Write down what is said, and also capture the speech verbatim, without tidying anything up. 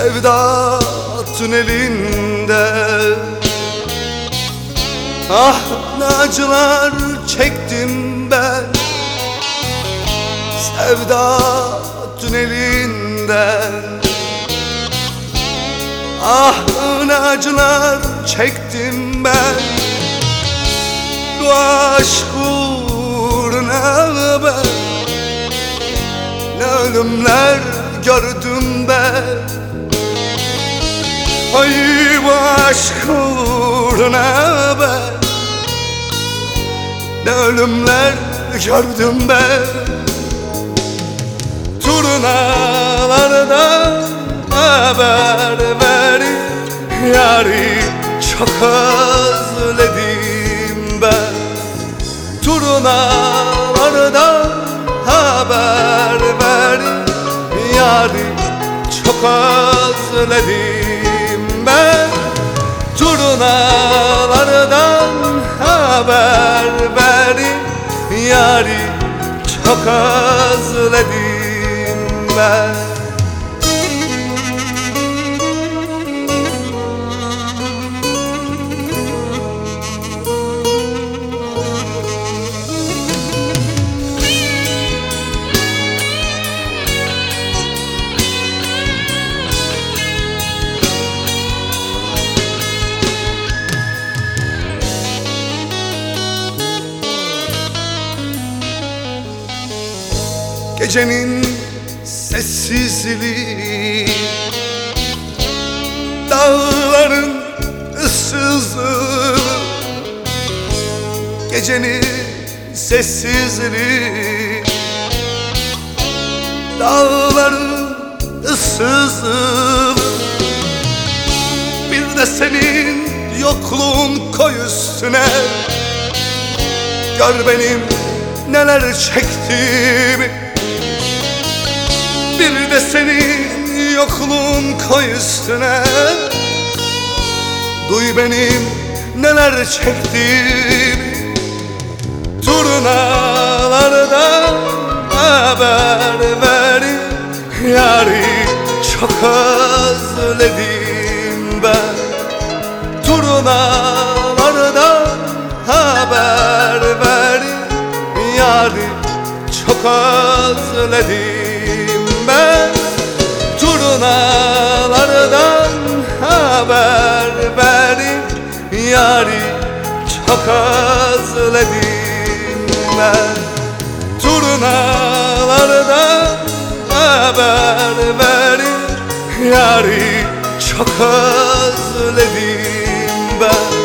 sevda tünelinde. Ah ne acılar çektim ben sevda tünelinden. Ah ne acılar çektim ben bu aşk uğruna ben. Ne ölümler gördüm ben ay bu aşk uğruna ben. Ne ölümler gördüm ben. Turnalardan haber verin yari çok özledim ben. Turnalardan haber verin yari çok özledim ben. Turnalardan haber verin yari çok özledim ben. Gecenin sessizliği, dağların ıssızlığı. Gecenin sessizliği, dağların ıssızlığı. Bir de senin yokluğun koy üstüne. Gör benim neler çektiğimi. Bir de senin yokluğun koy üstüne. Duy benim neler çektiğimi. Turnalardan haber verin yari çok özledim ben. Turnalardan haber verin yari çok özledim ben. Turnalardan haber verin yari çok özledim ben. Turnalardan haber verin yari çok özledim ben.